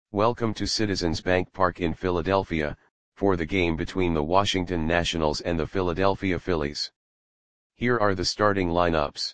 Welcome to Citizens Bank Park in Philadelphia, for the game between the Washington Nationals and the Philadelphia Phillies. Here are the starting lineups.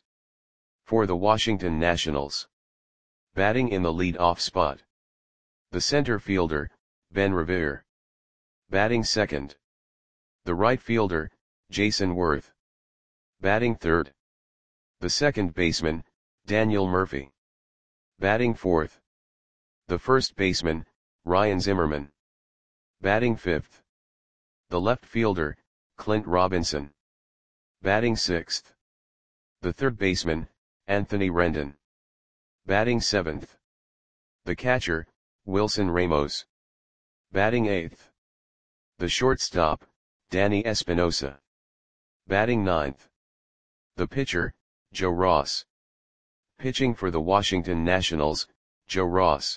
For the Washington Nationals. Batting in the lead-off spot. The center fielder, Ben Revere. Batting second. The right fielder, Jayson Werth. Batting third. The second baseman, Daniel Murphy. Batting fourth. The first baseman, Ryan Zimmerman. Batting fifth. The left fielder, Clint Robinson. Batting sixth. The third baseman, Anthony Rendon. Batting seventh. The catcher, Wilson Ramos. Batting eighth. The shortstop, Danny Espinosa. Batting ninth. The pitcher, Joe Ross. Pitching for the Washington Nationals, Joe Ross.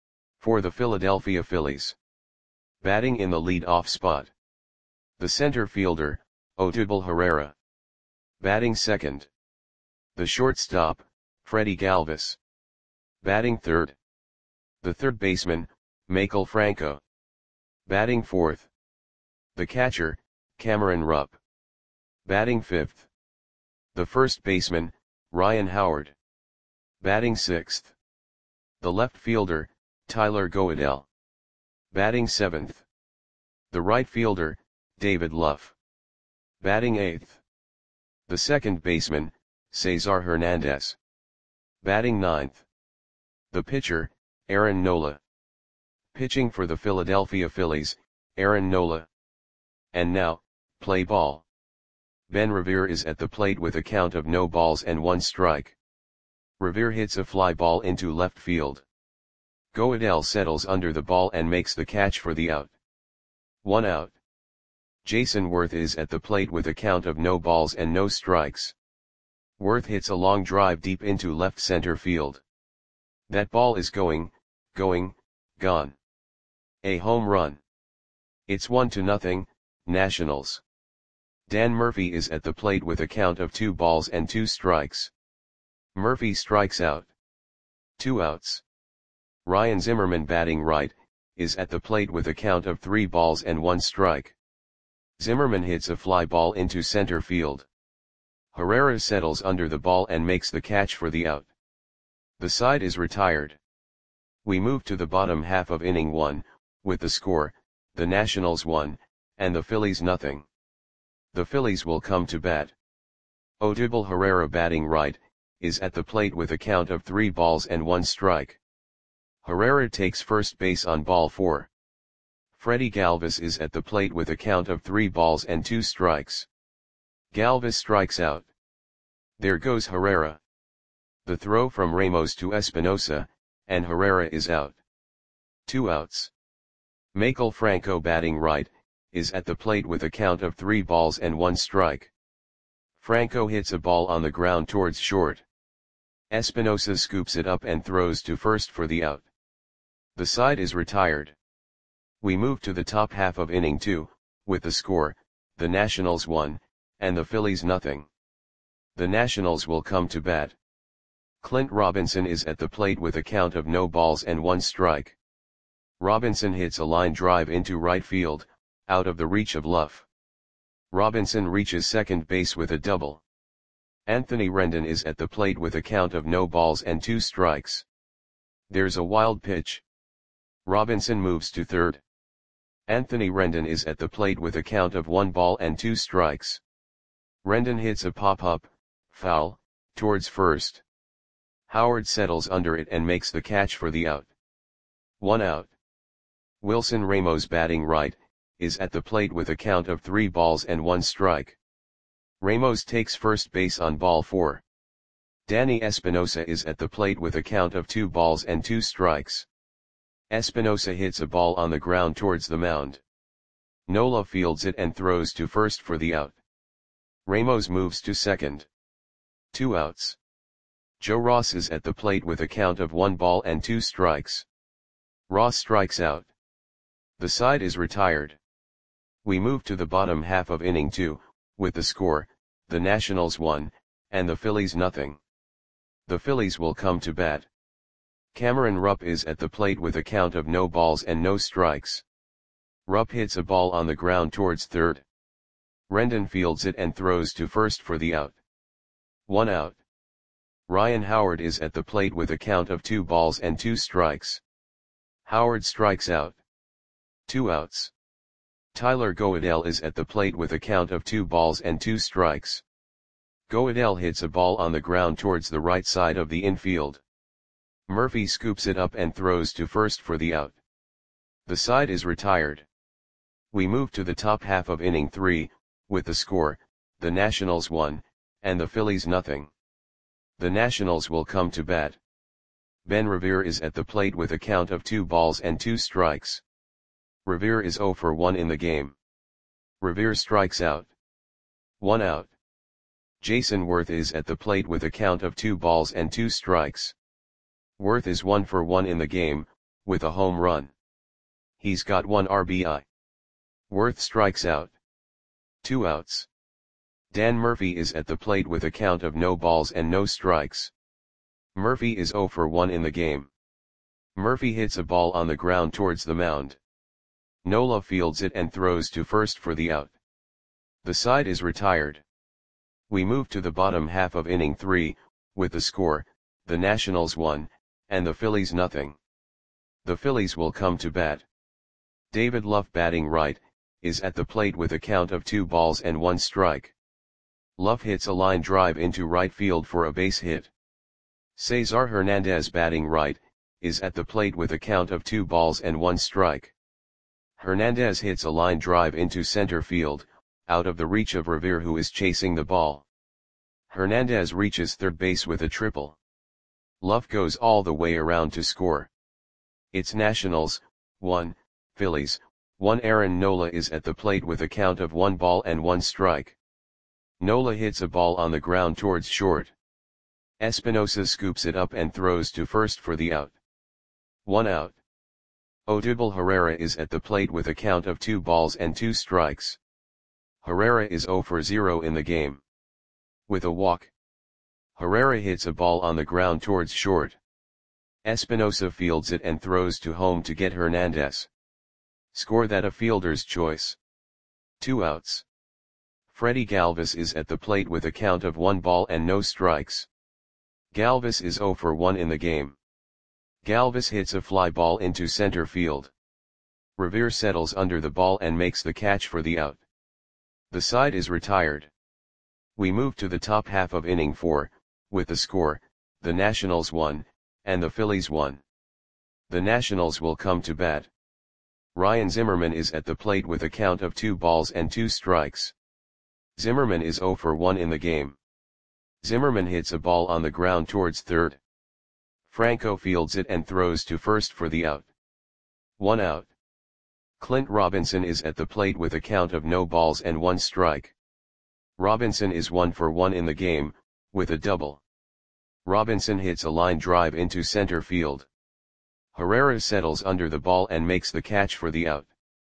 For the Philadelphia Phillies. Batting in the lead-off spot. The center fielder, Odubel Herrera. Batting second. The shortstop, Freddie Galvis. Batting third. The third baseman, Maikel Franco. Batting fourth. The catcher, Cameron Rupp. Batting fifth. The first baseman, Ryan Howard. Batting sixth. The left fielder, Tyler Goeddel. Batting seventh. The right fielder, David Luff. Batting eighth. The second baseman, Cesar Hernandez. Batting ninth. The pitcher, Aaron Nola. Pitching for the Philadelphia Phillies, Aaron Nola. And now, play ball. Ben Revere is at the plate with a count of no balls and one strike. Revere hits a fly ball into left field. Goeddel settles under the ball and makes the catch for the out. 1 out. Jayson Werth is at the plate with a count of no balls and no strikes. Werth hits a long drive deep into left center field. That ball is gone. A home run. It's 1-0, Nationals. Dan Murphy is at the plate with a count of 2 balls and 2 strikes. Murphy strikes out. 2 outs. Ryan Zimmerman, batting right, is at the plate with a count of 3 balls and 1 strike. Zimmerman hits a fly ball into center field. Herrera settles under the ball and makes the catch for the out. The side is retired. We move to the bottom half of inning 1, with the score, the Nationals 1, and the Phillies 0. The Phillies will come to bat. Odubel Herrera, batting right, is at the plate with a count of 3 balls and 1 strike. Herrera takes first base on ball 4. Freddie Galvis is at the plate with a count of 3 balls and 2 strikes. Galvis strikes out. There goes Herrera. The throw from Ramos to Espinosa, and Herrera is out. 2 outs. Maikel Franco, batting right, is at the plate with a count of 3 balls and 1 strike. Franco hits a ball on the ground towards short. Espinosa scoops it up and throws to first for the out. The side is retired. We move to the top half of inning 2, with the score, the Nationals 1, and the Phillies 0. The Nationals will come to bat. Clint Robinson is at the plate with a count of no balls and 1 strike. Robinson hits a line drive into right field, out of the reach of Luff. Robinson reaches second base with a double. Anthony Rendon is at the plate with a count of no balls and 2 strikes. There's a wild pitch. Robinson moves to third. Anthony Rendon is at the plate with a count of 1 ball and 2 strikes. Rendon hits a pop-up, foul, towards first. Howard settles under it and makes the catch for the out. 1 out. Wilson Ramos, batting right, is at the plate with a count of 3 balls and 1 strike. Ramos takes first base on ball 4. Danny Espinosa is at the plate with a count of 2 balls and 2 strikes. Espinosa hits a ball on the ground towards the mound. Nola fields it and throws to first for the out. Ramos moves to second. 2 outs. Joe Ross is at the plate with a count of 1 ball and 2 strikes. Ross strikes out. The side is retired. We move to the bottom half of inning 2, with the score, the Nationals 1, and the Phillies 0. The Phillies will come to bat. Cameron Rupp is at the plate with a count of no balls and no strikes. Rupp hits a ball on the ground towards third. Rendon fields it and throws to first for the out. 1 out. Ryan Howard is at the plate with a count of 2 balls and 2 strikes. Howard strikes out. 2 outs. Tyler Goedel is at the plate with a count of 2 balls and 2 strikes. Goedel hits a ball on the ground towards the right side of the infield. Murphy scoops it up and throws to first for the out. The side is retired. We move to the top half of inning 3, with the score, the Nationals 1, and the Phillies nothing. The Nationals will come to bat. Ben Revere is at the plate with a count of 2 balls and 2 strikes. Revere is 0 for 1 in the game. Revere strikes out. 1 out. Jason Worth is at the plate with a count of 2 balls and 2 strikes. Worth is 1 for 1 in the game, with a home run. He's got 1 RBI. Worth strikes out. 2 outs. Dan Murphy is at the plate with a count of no balls and no strikes. Murphy is 0 for 1 in the game. Murphy hits a ball on the ground towards the mound. Nola fields it and throws to first for the out. The side is retired. We move to the bottom half of inning 3, with the score, the Nationals 1, and the Phillies nothing. The Phillies will come to bat. David Luff batting right, is at the plate with a count of 2 balls and 1 strike. Luff hits a line drive into right field for a base hit. Cesar Hernandez batting right, is at the plate with a count of 2 balls and 1 strike. Hernandez hits a line drive into center field, out of the reach of Revere who is chasing the ball. Hernandez reaches third base with a triple. Luff goes all the way around to score. It's Nationals, 1, Phillies, 1. Aaron Nola is at the plate with a count of 1 ball and 1 strike. Nola hits a ball on the ground towards short. Espinosa scoops it up and throws to first for the out. 1 out. Odubel Herrera is at the plate with a count of 2 balls and 2 strikes. Herrera is 0 for 0 in the game. With a walk. Herrera hits a ball on the ground towards short. Espinosa fields it and throws to home to get Hernandez. Score that a fielder's choice. 2 outs. Freddie Galvis is at the plate with a count of 1 ball and no strikes. Galvis is 0 for 1 in the game. Galvis hits a fly ball into center field. Revere settles under the ball and makes the catch for the out. The side is retired. We move to the top half of inning 4, with the score, the Nationals 1, and the Phillies 1. The Nationals will come to bat. Ryan Zimmerman is at the plate with a count of 2 balls and 2 strikes. Zimmerman is 0 for 1 in the game. Zimmerman hits a ball on the ground towards third. Franco fields it and throws to first for the out. 1 out. Clint Robinson is at the plate with a count of no balls and 1 strike. Robinson is 1 for 1 in the game, with a double. Robinson hits a line drive into center field. Herrera settles under the ball and makes the catch for the out.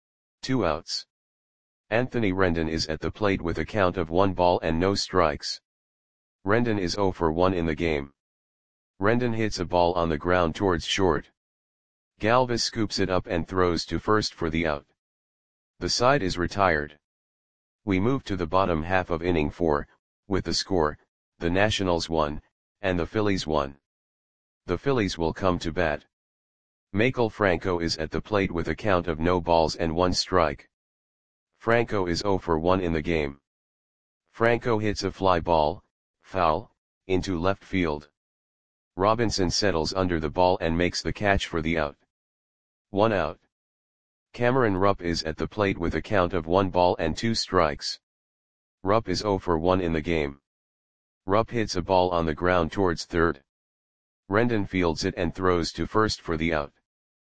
2 outs. Anthony Rendon is at the plate with a count of 1 ball and no strikes. Rendon is 0 for 1 in the game. Rendon hits a ball on the ground towards short. Galvis scoops it up and throws to first for the out. The side is retired. We move to the bottom half of inning 4, with the score, the Nationals 1, and the Phillies 1. The Phillies will come to bat. Maikel Franco is at the plate with a count of no balls and 1 strike. Franco is 0 for 1 in the game. Franco hits a fly ball, foul, into left field. Robinson settles under the ball and makes the catch for the out. 1 out. Cameron Rupp is at the plate with a count of 1 ball and 2 strikes. Rupp is 0 for 1 in the game. Rupp hits a ball on the ground towards third. Rendon fields it and throws to first for the out.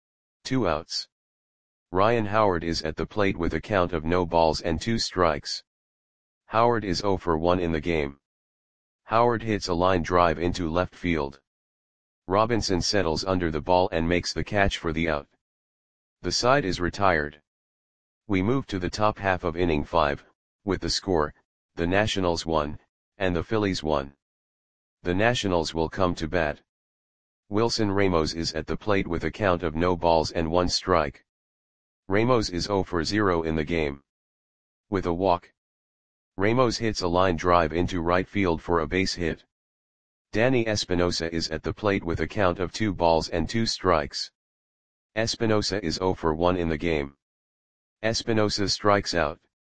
2 outs. Ryan Howard is at the plate with a count of no balls and 2 strikes. Howard is 0 for 1 in the game. Howard hits a line drive into left field. Robinson settles under the ball and makes the catch for the out. The side is retired. We move to the top half of inning 5, with the score, the Nationals 1, and the Phillies 1. The Nationals will come to bat. Wilson Ramos is at the plate with a count of no balls and 1 strike. Ramos is 0 for 0 in the game. With a walk, Ramos hits a line drive into right field for a base hit. Danny Espinosa is at the plate with a count of 2 balls and 2 strikes. Espinosa is 0 for 1 in the game. Espinosa strikes out.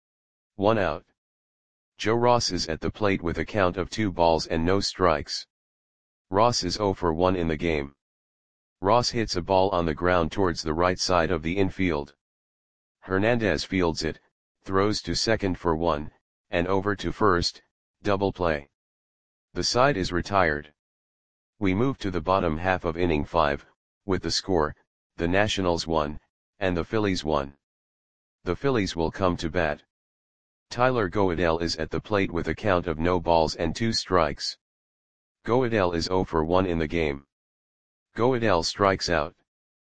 1 out. Joe Ross is at the plate with a count of 2 balls and no strikes. Ross is 0 for 1 in the game. Ross hits a ball on the ground towards the right side of the infield. Hernandez fields it, throws to second for 1, and over to first, double play. The side is retired. We move to the bottom half of inning 5, with the score, the Nationals 1, and the Phillies 1. The Phillies will come to bat. Tyler Goeddel is at the plate with a count of no balls and 2 strikes. Goeddel is 0 for 1 in the game. Goeddel strikes out.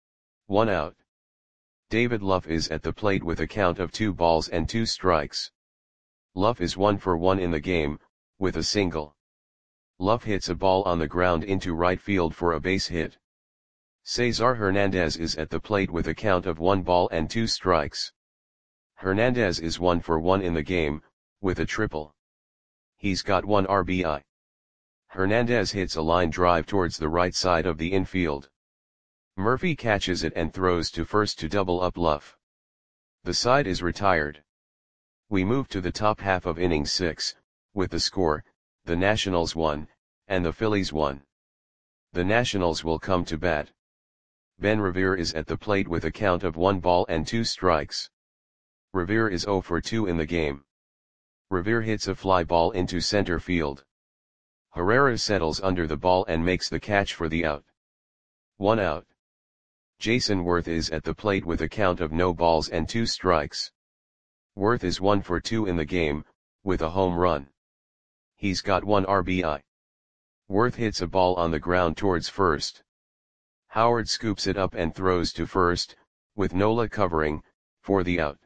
1 out. David Luff is at the plate with a count of 2 balls and 2 strikes. Luff is 1 for 1 in the game, with a single. Luff hits a ball on the ground into right field for a base hit. Cesar Hernandez is at the plate with a count of 1 ball and 2 strikes. Hernandez is 1 for 1 in the game, with a triple. He's got 1 RBI. Hernandez hits a line drive towards the right side of the infield. Murphy catches it and throws to first to double up Luff. The side is retired. We move to the top half of inning 6, with the score, the Nationals 1, and the Phillies 1. The Nationals will come to bat. Ben Revere is at the plate with a count of 1 ball and 2 strikes. Revere is 0 for 2 in the game. Revere hits a fly ball into center field. Herrera settles under the ball and makes the catch for the out. 1 out. Jason Worth is at the plate with a count of no balls and 2 strikes. Worth is 1 for 2 in the game, with a home run. He's got 1 RBI. Worth hits a ball on the ground towards first. Howard scoops it up and throws to first, with Nola covering, for the out.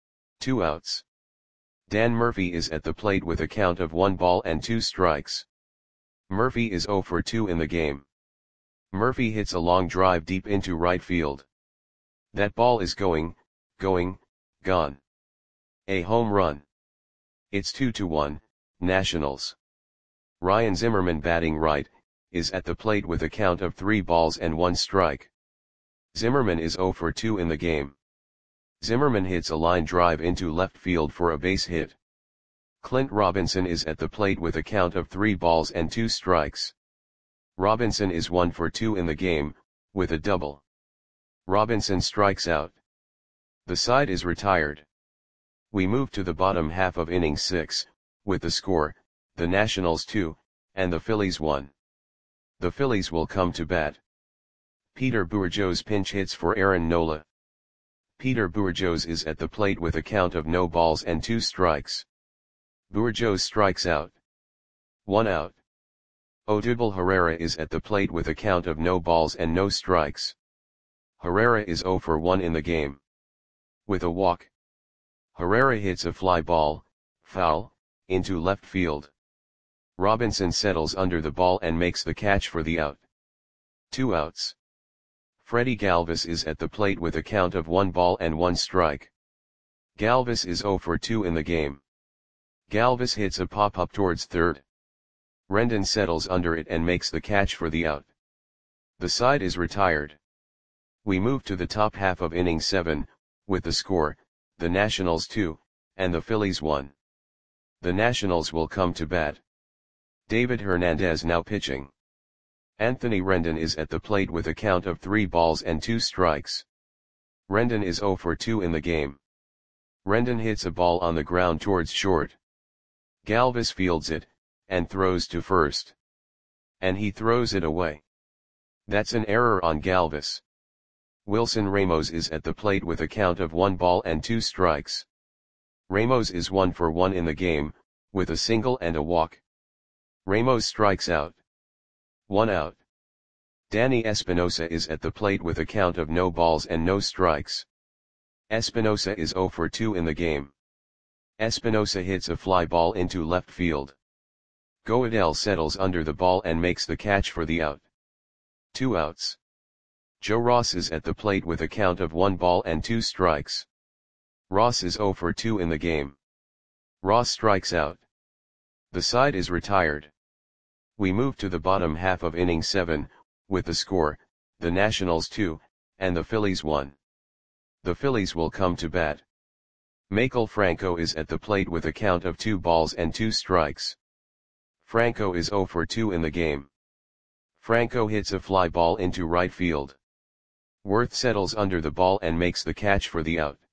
2 outs. Dan Murphy is at the plate with a count of 1 ball and 2 strikes. Murphy is 0 for 2 in the game. Murphy hits a long drive deep into right field. That ball is going, gone. A home run. It's 2-1, Nationals. Ryan Zimmerman, batting right, is at the plate with a count of 3 balls and 1 strike. Zimmerman is 0 for 2 in the game. Zimmerman hits a line drive into left field for a base hit. Clint Robinson is at the plate with a count of 3 balls and 2 strikes. Robinson is 1 for 2 in the game, with a double. Robinson strikes out. The side is retired. We move to the bottom half of inning 6, with the score, the Nationals 2, and the Phillies 1. The Phillies will come to bat. Peter Bourjos pinch hits for Aaron Nola. Peter Bourjos is at the plate with a count of no balls and 2 strikes. Bourjos strikes out. 1 out. Odubel Herrera is at the plate with a count of no balls and no strikes. Herrera is 0 for 1 in the game. With a walk, Herrera hits a fly ball, foul, into left field. Robinson settles under the ball and makes the catch for the out. 2 outs. Freddie Galvis is at the plate with a count of 1 ball and 1 strike. Galvis is 0 for 2 in the game. Galvis hits a pop-up towards third. Rendon settles under it and makes the catch for the out. The side is retired. We move to the top half of inning 7, with the score, the Nationals 2, and the Phillies 1. The Nationals will come to bat. David Hernandez now pitching. Anthony Rendon is at the plate with a count of 3 balls and 2 strikes. Rendon is 0 for 2 in the game. Rendon hits a ball on the ground towards short. Galvis fields it, and throws to first. And he throws it away. That's an error on Galvis. Wilson Ramos is at the plate with a count of 1 ball and 2 strikes. Ramos is 1 for 1 in the game, with a single and a walk. Ramos strikes out. 1 out. Danny Espinosa is at the plate with a count of no balls and no strikes. Espinosa is 0 for 2 in the game. Espinosa hits a fly ball into left field. Goeddel settles under the ball and makes the catch for the out. 2 outs. Joe Ross is at the plate with a count of 1 ball and 2 strikes. Ross is 0 for 2 in the game. Ross strikes out. The side is retired. We move to the bottom half of inning 7, with the score, the Nationals 2, and the Phillies 1. The Phillies will come to bat. Maikel Franco is at the plate with a count of 2 balls and 2 strikes. Franco is 0 for 2 in the game. Franco hits a fly ball into right field. Worth settles under the ball and makes the catch for the out.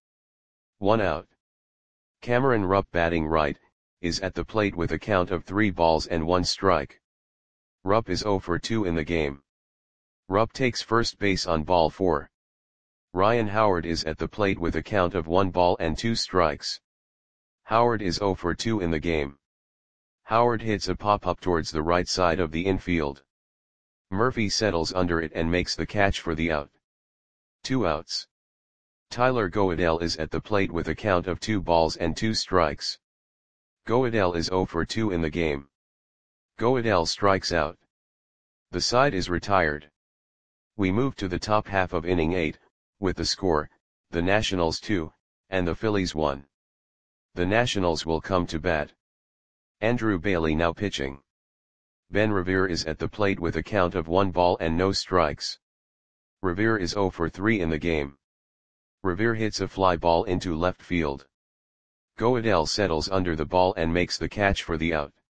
1 out. Cameron Rupp, batting right, is at the plate with a count of 3 balls and 1 strike. Rupp is 0 for 2 in the game. Rupp takes first base on ball 4. Ryan Howard is at the plate with a count of 1 ball and 2 strikes. Howard is 0 for 2 in the game. Howard hits a pop-up towards the right side of the infield. Murphy settles under it and makes the catch for the out. 2 outs. Tyler Goeddel is at the plate with a count of 2 balls and 2 strikes. Goeddel is 0 for 2 in the game. Goeddel strikes out. The side is retired. We move to the top half of inning 8, with the score, the Nationals 2, and the Phillies 1. The Nationals will come to bat. Andrew Bailey now pitching. Ben Revere is at the plate with a count of 1 ball and no strikes. Revere is 0 for 3 in the game. Revere hits a fly ball into left field. Goeddel settles under the ball and makes the catch for the out.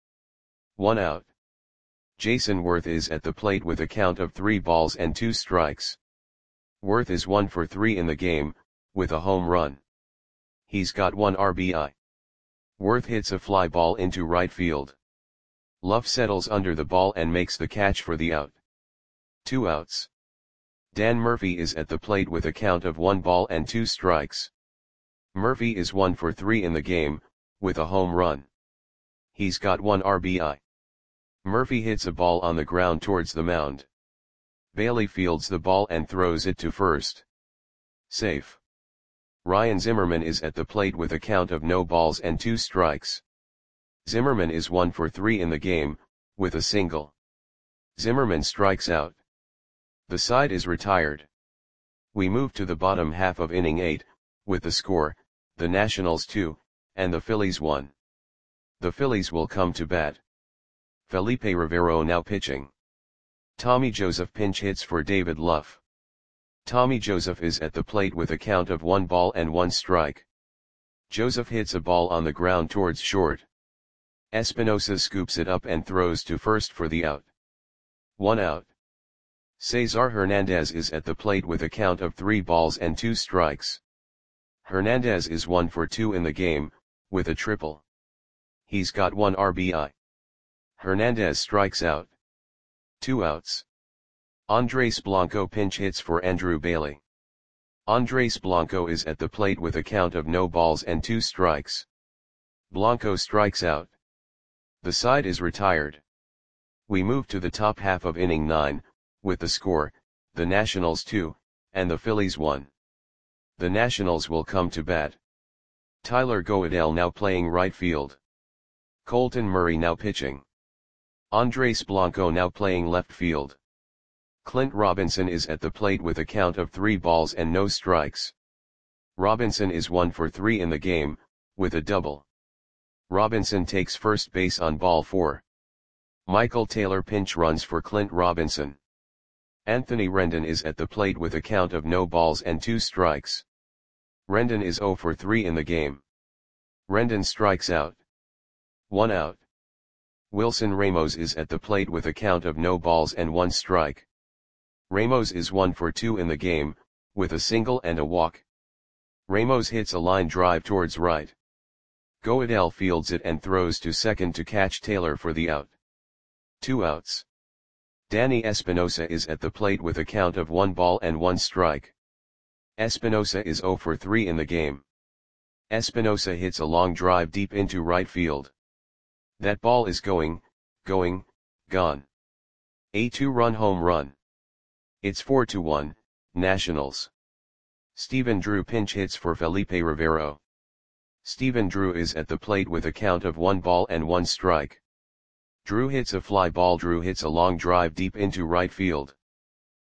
1 out. Jason Worth is at the plate with a count of 3 balls and 2 strikes. Worth is 1 for 3 in the game, with a home run. He's got 1 RBI. Worth hits a fly ball into right field. Luff settles under the ball and makes the catch for the out. 2 outs. Dan Murphy is at the plate with a count of 1 ball and 2 strikes. Murphy is 1 for 3 in the game, with a home run. He's got 1 RBI. Murphy hits a ball on the ground towards the mound. Bailey fields the ball and throws it to first. Safe. Ryan Zimmerman is at the plate with a count of no balls and 2 strikes. Zimmerman is 1 for 3 in the game, with a single. Zimmerman strikes out. The side is retired. We move to the bottom half of inning 8, with the score, the Nationals 2, and the Phillies 1. The Phillies will come to bat. Felipe Rivero now pitching. Tommy Joseph pinch hits for David Luff. Tommy Joseph is at the plate with a count of 1 ball and 1 strike. Joseph hits a ball on the ground towards short. Espinosa scoops it up and throws to first for the out. 1 out. Cesar Hernandez is at the plate with a count of 3 balls and 2 strikes. Hernandez is 1 for 2 in the game, with a triple. He's got 1 RBI. Hernandez strikes out. 2 outs. Andres Blanco pinch hits for Andrew Bailey. Andres Blanco is at the plate with a count of no balls and 2 strikes. Blanco strikes out. The side is retired. We move to the top half of inning 9, with the score, the Nationals 2, and the Phillies 1. The Nationals will come to bat. Tyler Goeddel now playing right field. Colton Murray now pitching. Andres Blanco now playing left field. Clint Robinson is at the plate with a count of 3 balls and no strikes. Robinson is 1 for 3 in the game, with a double. Robinson takes first base on ball 4. Michael Taylor pinch runs for Clint Robinson. Anthony Rendon is at the plate with a count of no balls and 2 strikes. Rendon is 0 for 3 in the game. Rendon strikes out. 1 out. Wilson Ramos is at the plate with a count of no balls and 1 strike. Ramos is 1 for 2 in the game, with a single and a walk. Ramos hits a line drive towards right. Goeddel fields it and throws to second to catch Taylor for the out. 2 outs. Danny Espinosa is at the plate with a count of 1 ball and 1 strike. Espinosa is 0 for 3 in the game. Espinosa hits a long drive deep into right field. That ball is gone. A 2-run home run. It's 4-1, Nationals. Stephen Drew pinch hits for Felipe Rivero. Stephen Drew is at the plate with a count of 1 ball and 1 strike. Drew hits a fly ball. Drew hits a long drive deep into right field.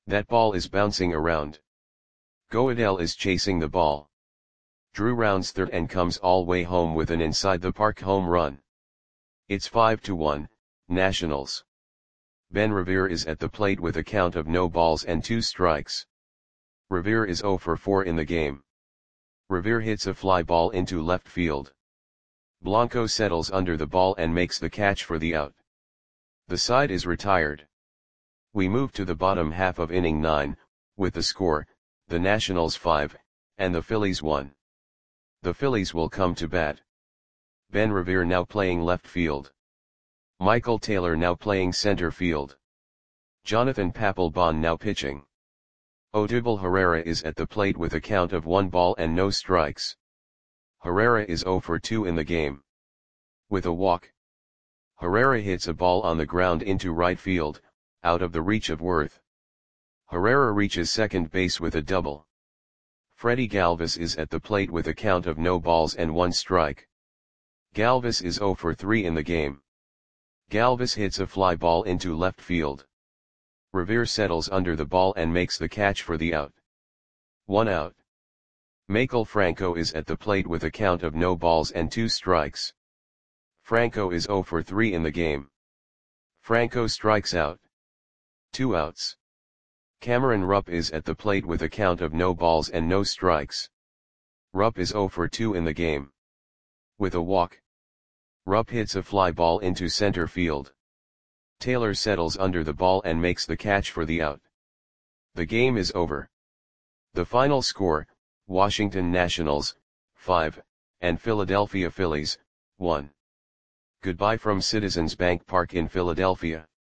That ball is bouncing around. Goodell is chasing the ball. Drew rounds third and comes all way home with an inside the park home run. It's 5-1, Nationals. Ben Revere is at the plate with a count of no balls and 2 strikes. Revere is 0 for 4 in the game. Revere hits a fly ball into left field. Blanco settles under the ball and makes the catch for the out. The side is retired. We move to the bottom half of inning 9, with the score, the Nationals 5, and the Phillies 1. The Phillies will come to bat. Ben Revere now playing left field. Michael Taylor now playing center field. Jonathan Papelbon now pitching. Odubel Herrera is at the plate with a count of 1 ball and no strikes. Herrera is 0 for 2 in the game. With a walk. Herrera hits a ball on the ground into right field, out of the reach of Worth. Herrera reaches second base with a double. Freddie Galvis is at the plate with a count of no balls and 1 strike. Galvis is 0 for 3 in the game. Galvis hits a fly ball into left field. Revere settles under the ball and makes the catch for the out. 1 out. Maikel Franco is at the plate with a count of no balls and 2 strikes. Franco is 0 for 3 in the game. Franco strikes out. 2 outs. Cameron Rupp is at the plate with a count of no balls and no strikes. Rupp is 0 for 2 in the game. With a walk. Rupp hits a fly ball into center field. Taylor settles under the ball and makes the catch for the out. The game is over. The final score, Washington Nationals, 5, and Philadelphia Phillies, 1. Goodbye from Citizens Bank Park in Philadelphia.